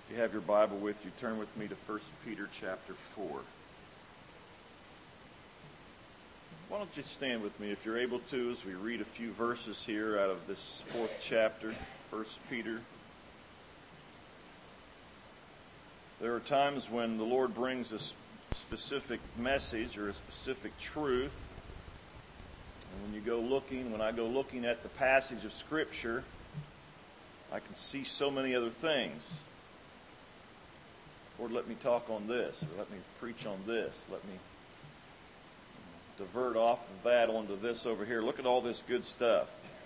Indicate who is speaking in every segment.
Speaker 1: If you have your Bible with you, turn with me to 1 Peter chapter 4. Why don't you stand with me if you're able to as we read a few verses here out of this 4th chapter, 1 Peter. There are times when the Lord brings a specific message or a specific truth. And when I go looking at the passage of Scripture, I can see so many other things. Lord, let me talk on this, or let me preach on this. Let me divert off of that onto this over here. Look at all this good stuff.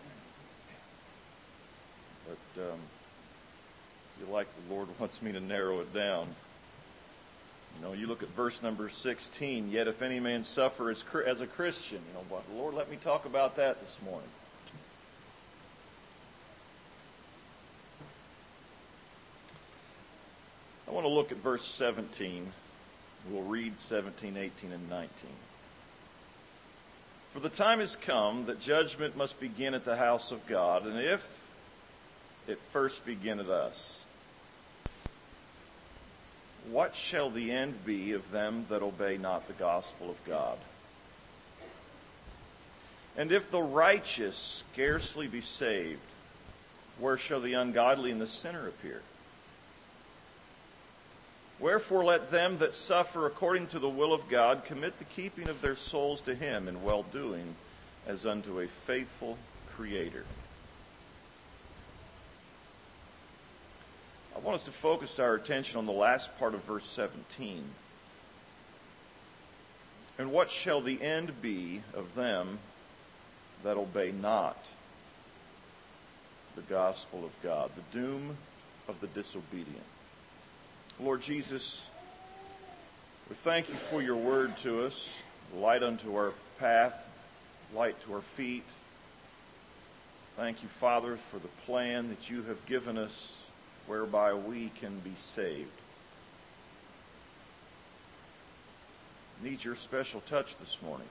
Speaker 1: But I feel like the Lord wants me to narrow it down. You look at verse number 16. Yet if any man suffer as a Christian, Lord, let me talk about that this morning. I want to look at verse 17. We'll read 17, 18, and 19. For the time has come that judgment must begin at the house of God, and if it first begin at us, what shall the end be of them that obey not the gospel of God? And if the righteous scarcely be saved, where shall the ungodly and the sinner appear? Wherefore let them that suffer according to the will of God commit the keeping of their souls to Him in well-doing, as unto a faithful Creator. I want us to focus our attention on the last part of verse 17. And what shall the end be of them that obey not the gospel of God? The doom of the disobedient. Lord Jesus, we thank you for your word to us, light unto our path, light to our feet. Thank you, Father, for the plan that you have given us whereby we can be saved. Need your special touch this morning.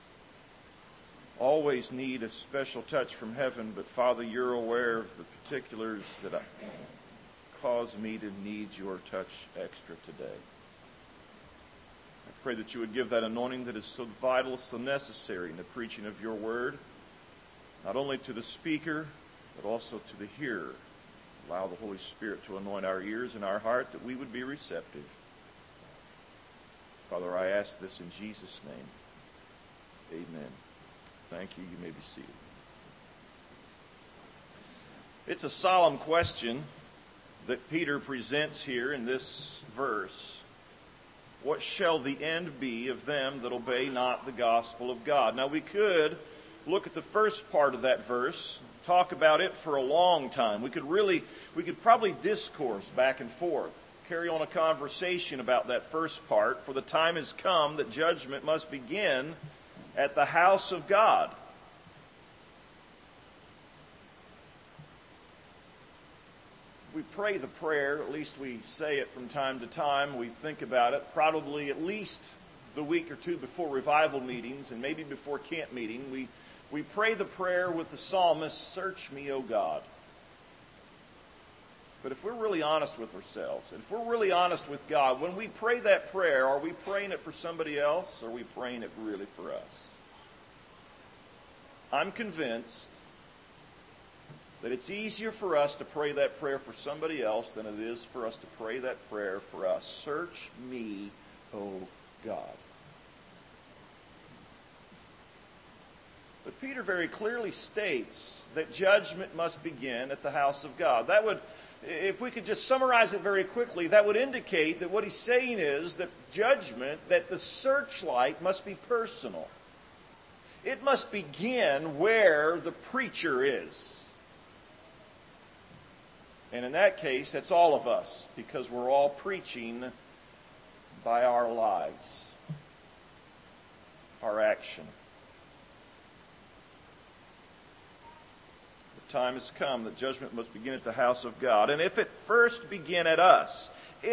Speaker 1: Always need a special touch from heaven, but Father, you're aware of the particulars that cause me to need your touch extra today. I pray that you would give that anointing that is so vital, so necessary in the preaching of your word, not only to the speaker, but also to the hearer. Allow the Holy Spirit to anoint our ears and our heart that we would be receptive. Father, I ask this in Jesus' name. Amen. Thank you. You may be seated. It's a solemn question that Peter presents here in this verse. What shall the end be of them that obey not the gospel of God? Now we could look at the first part of that verse, talk about it for a long time. We could probably discourse back and forth, carry on a conversation about that first part. For the time has come that judgment must begin at the house of God. We pray the prayer, at least we say it from time to time. We think about it probably at least the week or two before revival meetings and maybe before camp meeting. We pray the prayer with the psalmist, "Search me, O God." But if we're really honest with ourselves, and if we're really honest with God, when we pray that prayer, are we praying it for somebody else, or are we praying it really for us? I'm convinced that it's easier for us to pray that prayer for somebody else than it is for us to pray that prayer for us. Search me, O God. But Peter very clearly states that judgment must begin at the house of God. That would, if we could just summarize it very quickly, that would indicate that what he's saying is that judgment, that the searchlight must be personal. It must begin where the preacher is. And in that case, that's all of us, because we're all preaching by our lives, our action. The time has come that judgment must begin at the house of God. And if it first begin at us,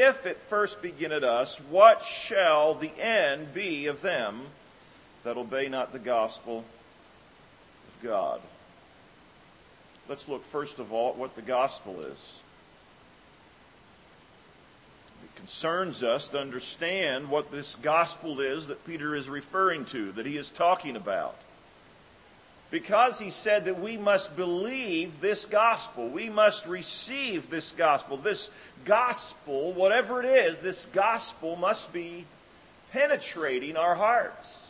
Speaker 1: what shall the end be of them that obey not the gospel of God? Let's look first of all at what the gospel is. concerns us to understand what this gospel is that Peter is referring to, that he is talking about. Because he said that we must believe this gospel. We must receive this gospel. This gospel, whatever it is, this gospel must be penetrating our hearts.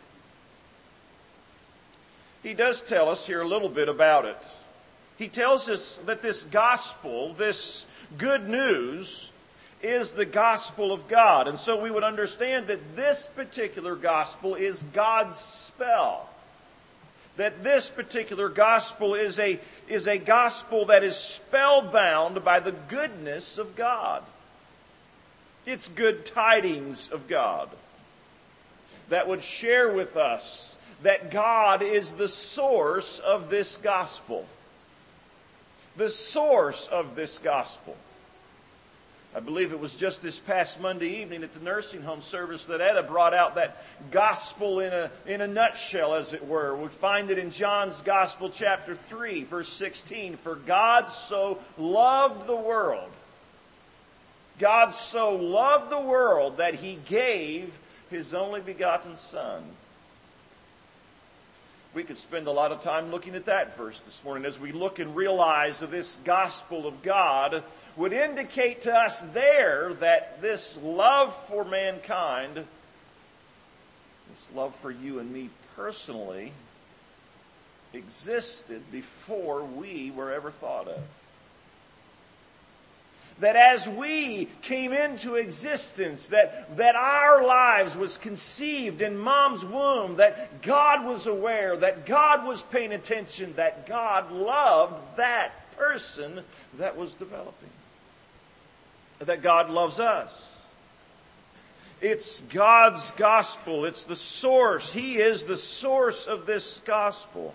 Speaker 1: He does tell us here a little bit about it. He tells us that this gospel, this good news, is the gospel of God. And so we would understand that this particular gospel is God's spell. That this particular gospel is a gospel that is spellbound by the goodness of God. It's good tidings of God that would share with us that God is the source of this gospel. The source of this gospel. I believe it was just this past Monday evening at the nursing home service that Etta brought out that gospel in a nutshell, as it were. We find it in John's Gospel, chapter 3, verse 16. For God so loved the world. God so loved the world that He gave His only begotten Son. We could spend a lot of time looking at that verse this morning as we look and realize that this gospel of God would indicate to us there that this love for mankind, this love for you and me personally, existed before we were ever thought of. That as we came into existence, that our lives was conceived in mom's womb, that God was aware, that God was paying attention, that God loved that person that was developing. That God loves us. It's God's gospel. It's the source. He is the source of this gospel.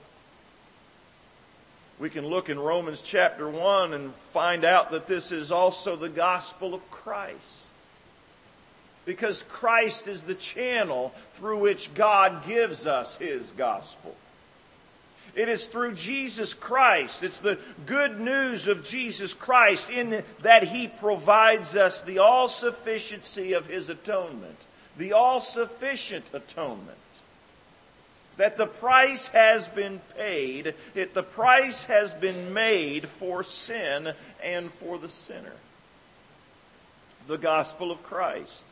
Speaker 1: We can look in Romans chapter 1 and find out that this is also the gospel of Christ. Because Christ is the channel through which God gives us His gospel. It is through Jesus Christ. It's the good news of Jesus Christ in that He provides us the all-sufficiency of His atonement. The all-sufficient atonement. That the price has been paid. The price has been made for sin and for the sinner. The gospel of Christ.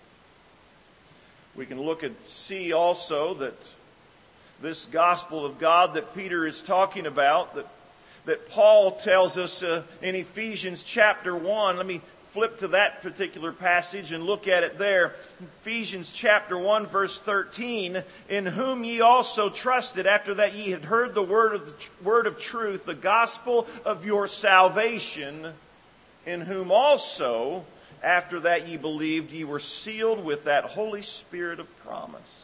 Speaker 1: We can look and see also that this gospel of God that Peter is talking about, that Paul tells us in Ephesians chapter 1. Let me flip to that particular passage and look at it there. Ephesians chapter 1 verse 13. In whom ye also trusted after that ye had heard the word of truth, the gospel of your salvation, in whom also after that ye believed, ye were sealed with that Holy Spirit of promise.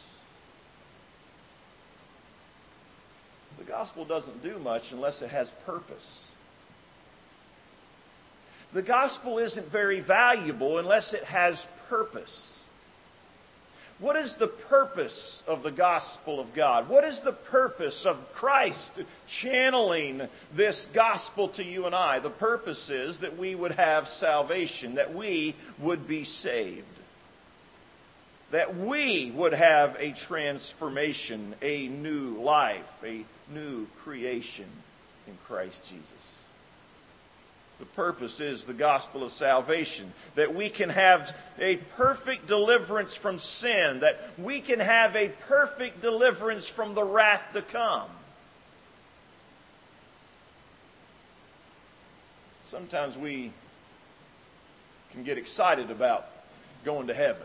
Speaker 1: The gospel doesn't do much unless it has purpose. The gospel isn't very valuable unless it has purpose. What is the purpose of the gospel of God? What is the purpose of Christ channeling this gospel to you and I? The purpose is that we would have salvation, that we would be saved. That we would have a transformation, a new life, a new creation in Christ Jesus. The purpose is the gospel of salvation. That we can have a perfect deliverance from sin. That we can have a perfect deliverance from the wrath to come. Sometimes we can get excited about going to heaven.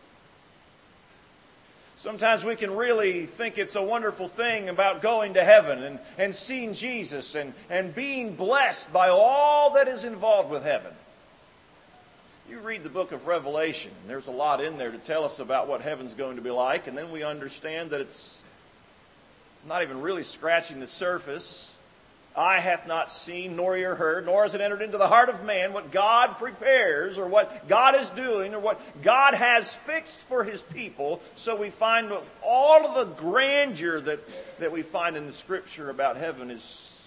Speaker 1: Sometimes we can really think it's a wonderful thing about going to heaven and seeing Jesus and being blessed by all that is involved with heaven. You read the book of Revelation, and there's a lot in there to tell us about what heaven's going to be like, and then we understand that it's not even really scratching the surface. Eye hath not seen, nor ear heard, nor has it entered into the heart of man what God prepares, or what God is doing, or what God has fixed for His people. So we find all of the grandeur that we find in the Scripture about heaven is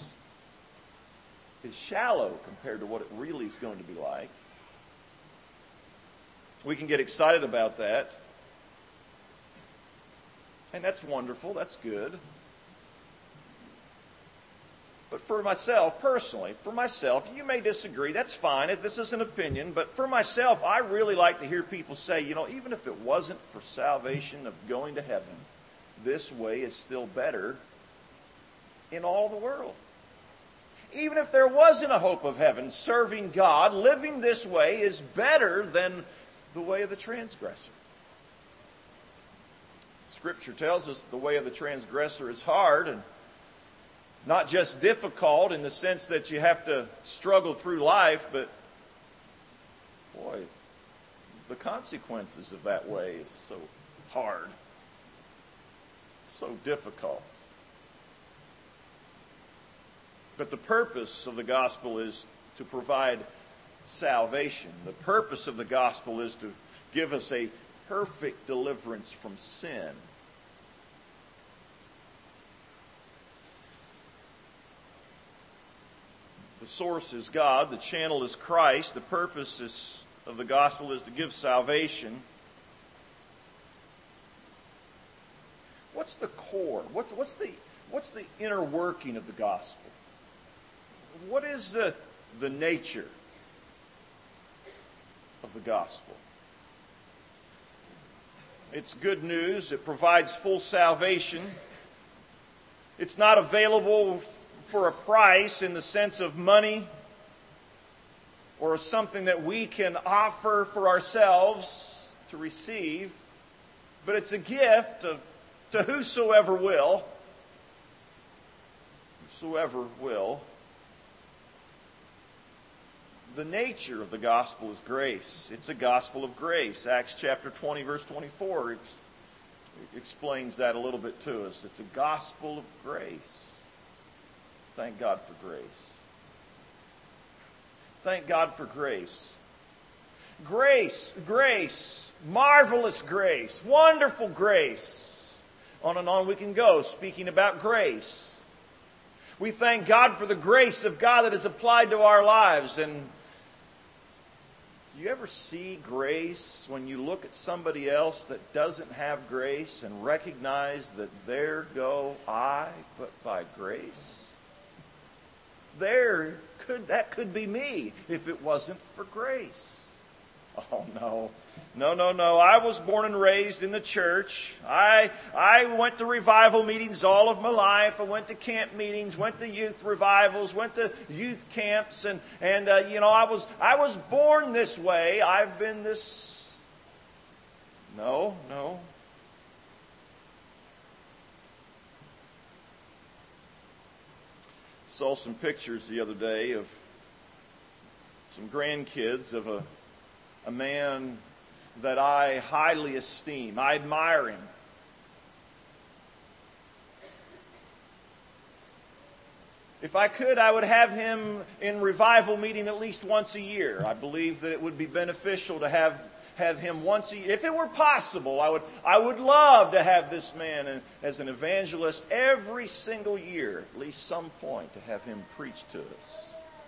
Speaker 1: shallow compared to what it really is going to be like. We can get excited about that. And that's wonderful. That's good. But for myself, personally, you may disagree. That's fine. This is an opinion. But for myself, I really like to hear people say, even if it wasn't for salvation of going to heaven, this way is still better in all the world. Even if there wasn't a hope of heaven, serving God, living this way is better than the way of the transgressor. Scripture tells us the way of the transgressor is hard and not just difficult in the sense that you have to struggle through life, but boy, the consequences of that way is so hard, so difficult. But the purpose of the gospel is to provide salvation. The purpose of the gospel is to give us a perfect deliverance from sin. The source is God. The channel is Christ. The purpose of the gospel is to give salvation. What's the core? What's the inner working of the gospel? What is the nature of the gospel? It's good news. It provides full salvation. It's not available for a price in the sense of money or something that we can offer for ourselves to receive, but it's a gift to whosoever will. Whosoever will. The nature of the gospel is grace. It's a gospel of grace. Acts chapter 20, verse 24 explains that a little bit to us. It's a gospel of grace. Thank God for grace. Thank God for grace. Grace, marvelous grace, wonderful grace. On and on we can go speaking about grace. We thank God for the grace of God that is applied to our lives. And do you ever see grace when you look at somebody else that doesn't have grace and recognize that there go I, but by grace? That could be me if it wasn't for grace. Oh, no. No. I was born and raised in the church. I went to revival meetings all of my life. I went to camp meetings, went to youth revivals, went to youth camps, and I was born this way. I've been this. No. Saw some pictures the other day of some grandkids of a man that I highly esteem. I admire him. If I could, I would have him in revival meeting at least once a year. I believe that it would be beneficial to have him once a year. If it were possible, I would love to have this man as an evangelist every single year, at least some point, to have him preach to us.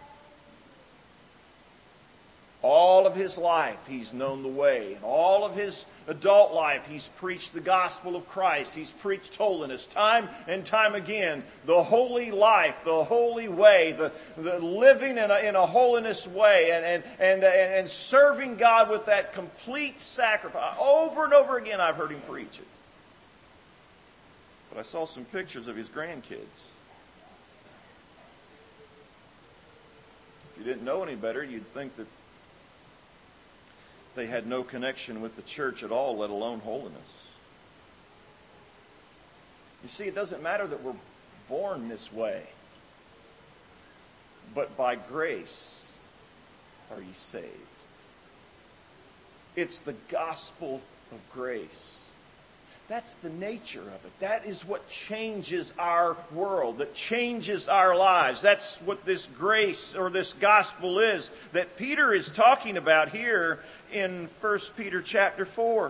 Speaker 1: All of his life, he's known the way. And all of his adult life, he's preached the gospel of Christ. He's preached holiness time and time again. The holy life, the holy way, the living in a holiness way, and serving God with that complete sacrifice. Over and over again, I've heard him preach it. But I saw some pictures of his grandkids. If you didn't know any better, you'd think that they had no connection with the church at all, let alone holiness. You see, it doesn't matter that we're born this way, but by grace are ye saved. It's the gospel of grace. That's the nature of it. That is what changes our world, that changes our lives. That's what this grace or this gospel is that Peter is talking about here in 1 Peter chapter 4.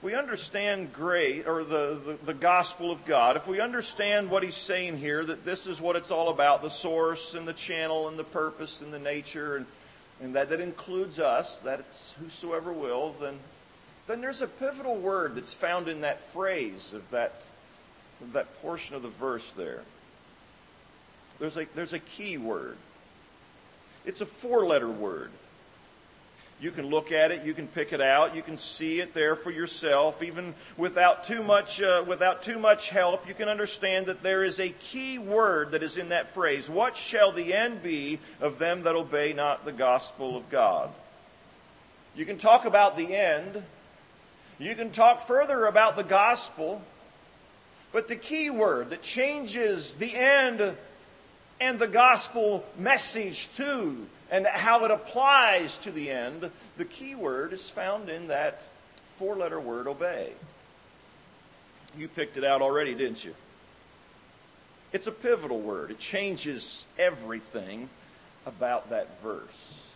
Speaker 1: we understand the gospel of God, if we understand what he's saying here, that this is what it's all about, the source and the channel and the purpose and the nature, and that includes us, that it's whosoever will, then there's a pivotal word that's found in that phrase of that portion of the verse there. There's a key word. It's a 4-letter word. You can look at it, you can pick it out, you can see it there for yourself. Even without too much help, you can understand that there is a key word that is in that phrase. What shall the end be of them that obey not the gospel of God? You can talk about the end. You can talk further about the gospel. But the key word that changes the end and the gospel message too, and how it applies to the end, the key word is found in that 4-letter word, obey. You picked it out already, didn't you? It's a pivotal word. It changes everything about that verse.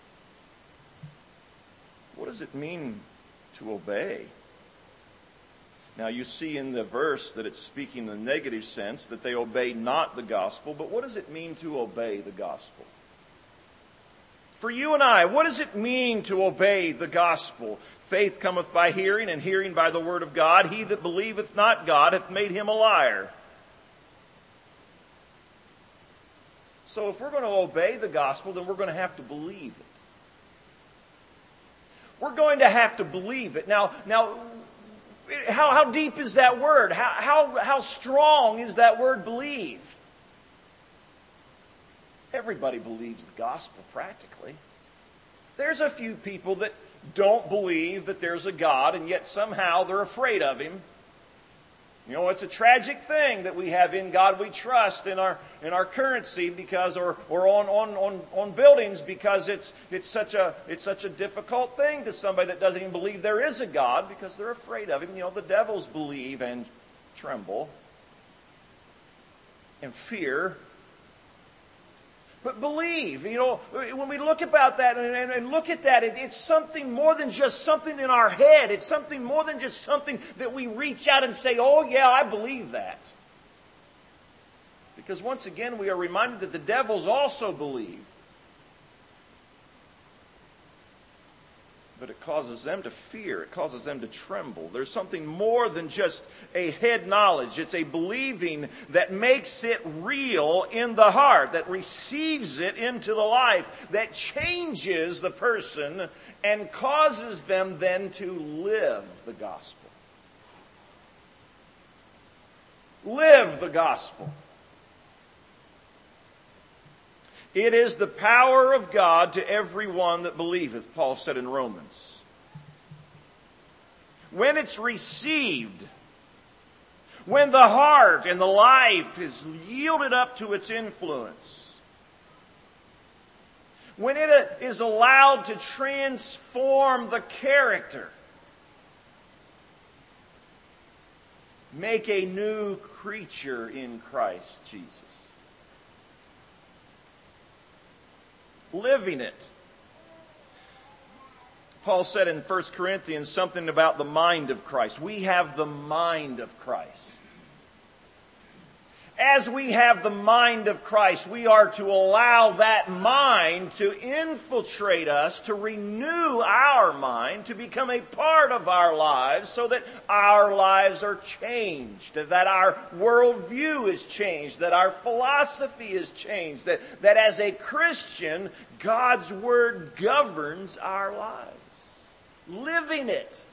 Speaker 1: What does it mean to obey? Now you see in the verse that it's speaking in a negative sense, that they obey not the gospel, but what does it mean to obey the gospel? For you and I, what does it mean to obey the gospel? Faith cometh by hearing, and hearing by the word of God. He that believeth not God hath made him a liar. So if we're going to obey the gospel, then we're going to have to believe it. We're going to have to believe it. Now, how deep is that word? How strong is that word believe? Everybody believes the gospel practically. There's a few people that don't believe that there's a God, and yet somehow they're afraid of him. You know, it's a tragic thing that we have in God we trust in our currency because or on buildings, because it's such a difficult thing to somebody that doesn't even believe there is a God, because they're afraid of him. You know, the devils believe and tremble and fear. But believe, you know, when we look about that and look at that, it's something more than just something in our head. It's something more than just something that we reach out and say, oh yeah, I believe that. Because once again, we are reminded that the devils also believe. But it causes them to fear. It causes them to tremble. There's something more than just a head knowledge. It's a believing that makes it real in the heart, that receives it into the life, that changes the person and causes them then to live the gospel. Live the gospel. It is the power of God to every one that believeth, Paul said in Romans. When it's received, when the heart and the life is yielded up to its influence, when it is allowed to transform the character, make a new creature in Christ Jesus. Living it. Paul said in 1 Corinthians something about the mind of Christ. We have the mind of Christ. As we have the mind of Christ, we are to allow that mind to infiltrate us, to renew our mind, to become a part of our lives so that our lives are changed, that our worldview is changed, that our philosophy is changed, that as a Christian, God's Word governs our lives. Living it.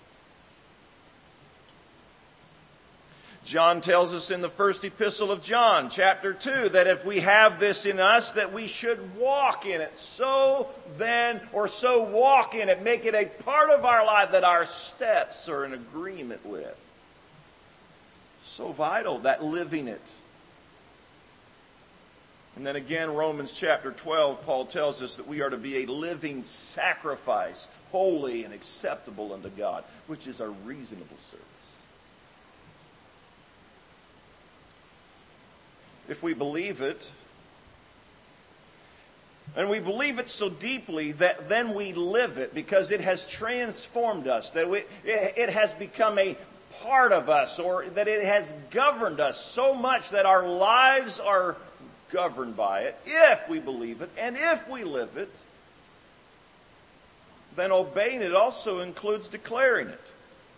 Speaker 1: John tells us in the first epistle of John, chapter 2, that if we have this in us, that we should walk in it. So walk in it. Make it a part of our life that our steps are in agreement with. So vital, that living it. And then again, Romans chapter 12, Paul tells us that we are to be a living sacrifice, holy and acceptable unto God, which is our reasonable service. If we believe it, And we believe it so deeply that then we live it because it has transformed us, that it has become a part of us, or that it has governed us so much that our lives are governed by it. If we believe it and if we live it, then obeying it also includes declaring it.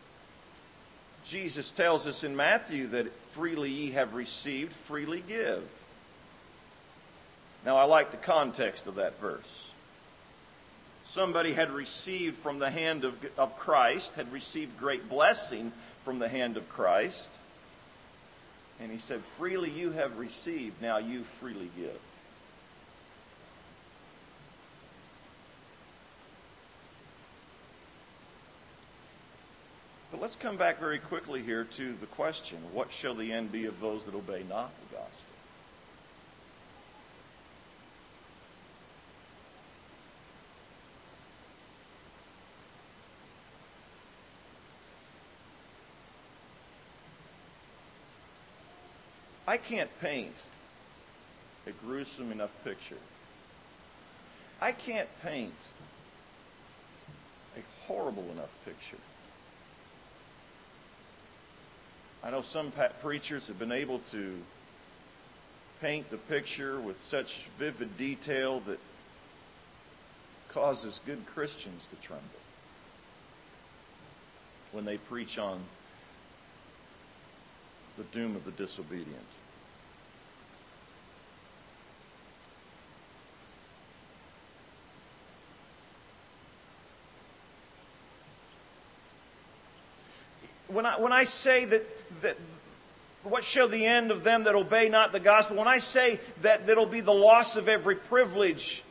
Speaker 1: Jesus tells us in Matthew that freely ye have received, freely give. Now, I like the context of that verse. Somebody had received from the hand of Christ, had received great blessing from the hand of Christ. And he said, freely you have received, now you freely give. But let's come back very quickly here to the question, what shall the end be of those that obey not the gospel? I can't paint a gruesome enough picture. I can't paint a horrible enough picture. I know some preachers have been able to paint the picture with such vivid detail that causes good Christians to tremble when they preach on the doom of the disobedient. When I say that what shall the end of them that obey not the gospel, when I say that it'll be the loss of every privilege,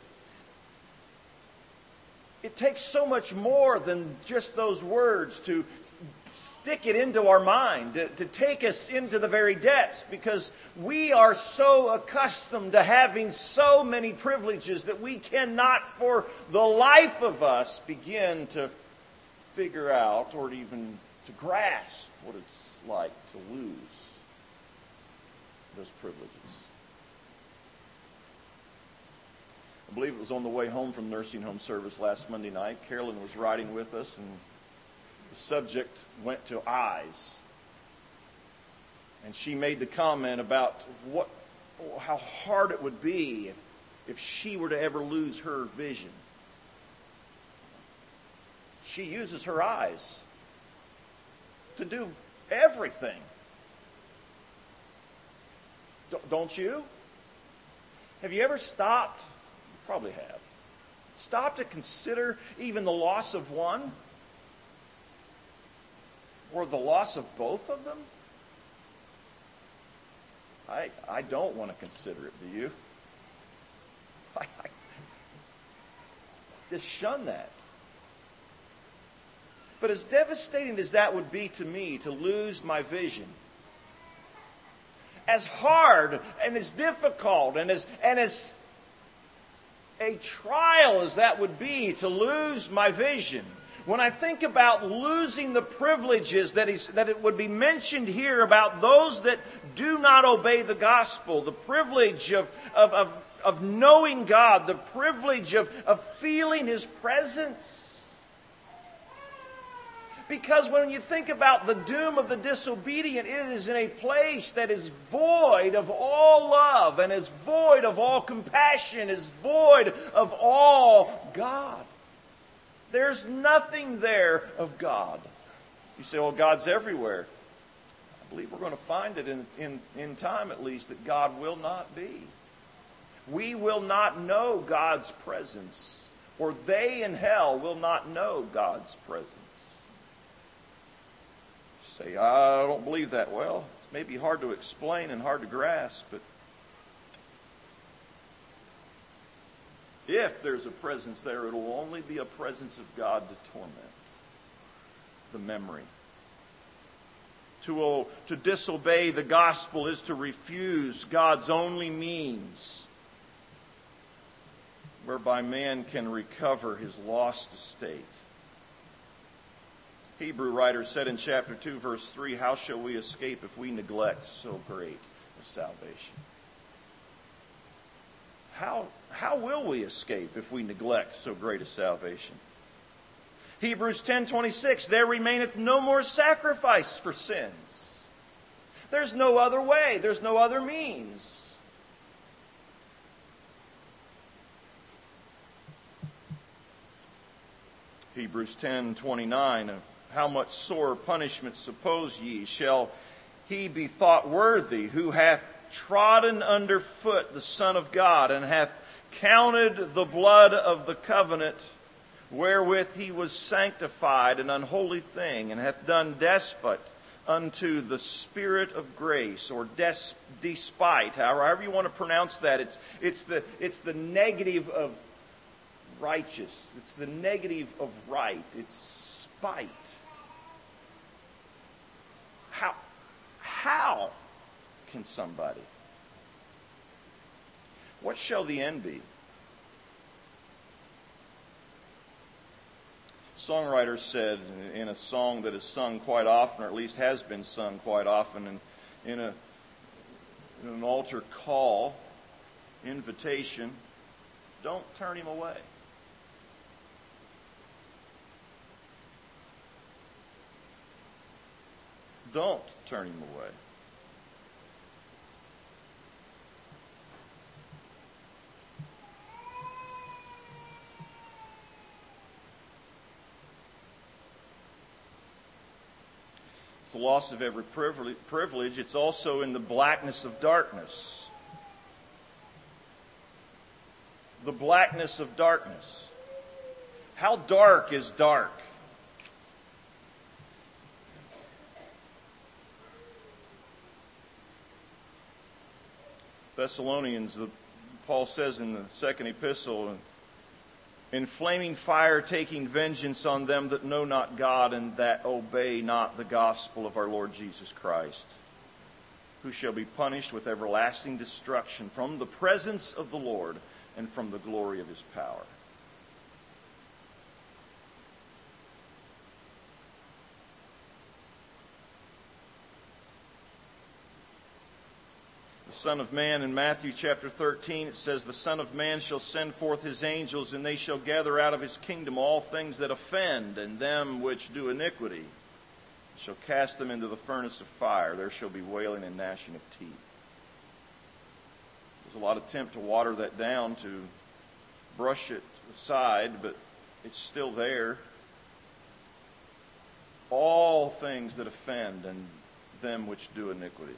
Speaker 1: it takes so much more than just those words to stick it into our mind, to take us into the very depths, because we are so accustomed to having so many privileges that we cannot for the life of us begin to figure out or even to grasp what it's like to lose those privileges. I believe it was on the way home from nursing home service last Monday night. Carolyn was riding with us, and the subject went to eyes. And she made the comment about how hard it would be if she were to ever lose her vision. She uses her eyes to do everything. Don't you? Have you ever stopped? You probably have. Stopped to consider even the loss of one? Or the loss of both of them? I don't want to consider it, do you? I just shun that. But as devastating as that would be to me, to lose my vision, as hard and as difficult and as a trial as that would be to lose my vision, when I think about losing the privileges that it would be mentioned here about those that do not obey the gospel, the privilege of knowing God, the privilege of feeling His presence. Because when you think about the doom of the disobedient, it is in a place that is void of all love and is void of all compassion, is void of all God. There's nothing there of God. You say, well, God's everywhere. I believe we're going to find it in time at least that God will not be. We will not know God's presence, or they in hell will not know God's presence. Say, I don't believe that. Well, it's maybe hard to explain and hard to grasp, but if there's a presence there, it will only be a presence of God to torment the memory. To disobey the gospel is to refuse God's only means whereby man can recover his lost estate. Hebrew writer said in chapter 2, verse 3, how shall we escape if we neglect so great a salvation? how will we escape if we neglect so great a salvation? Hebrews 10:26, there remaineth no more sacrifice for sins. There's no other way. There's no other means. Hebrews 10:29, how much sore punishment suppose ye shall he be thought worthy who hath trodden under foot the Son of God, and hath counted the blood of the covenant wherewith he was sanctified an unholy thing, and hath done despite unto the Spirit of grace, or despite, however you want to pronounce that. It's the negative of righteous. It's the negative of right. It's spite. How can somebody? What shall the end be? Songwriter said in a song that is sung quite often, or at least has been sung quite often, in an altar call, invitation, don't turn him away. Don't turn him away. It's the loss of every privilege. It's also in the blackness of darkness. The blackness of darkness. How dark is dark? Thessalonians, Paul says in the second epistle, in flaming fire taking vengeance on them that know not God and that obey not the gospel of our Lord Jesus Christ, who shall be punished with everlasting destruction from the presence of the Lord and from the glory of his power. The Son of Man in Matthew chapter 13, it says, the Son of Man shall send forth his angels, and they shall gather out of his kingdom all things that offend, and them which do iniquity, and shall cast them into the furnace of fire. There shall be wailing and gnashing of teeth. There's a lot of attempt to water that down, to brush it aside, but it's still there. All things that offend, and them which do iniquity.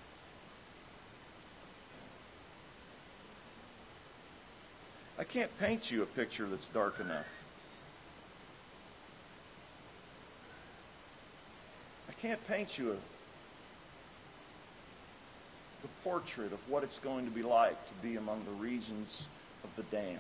Speaker 1: I can't paint you a picture that's dark enough. I can't paint you the portrait of what it's going to be like to be among the regions of the damned.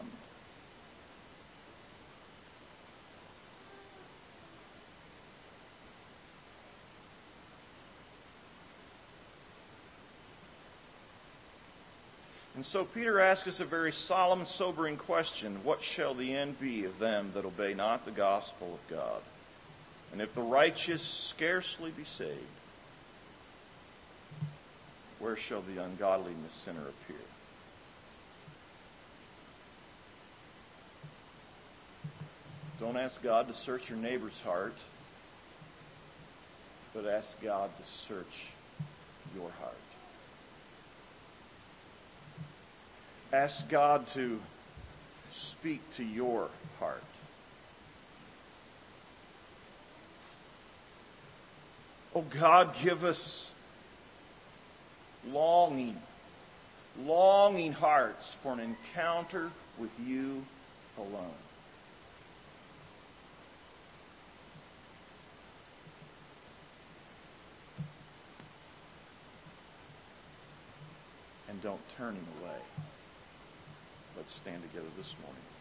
Speaker 1: And so Peter asks us a very solemn, sobering question. What shall the end be of them that obey not the gospel of God? And if the righteous scarcely be saved, where shall the ungodly and the sinner appear? Don't ask God to search your neighbor's heart, but ask God to search your heart. Ask God to speak to your heart. Oh God, give us longing hearts for an encounter with you alone. And don't turn him away. Let's stand together this morning.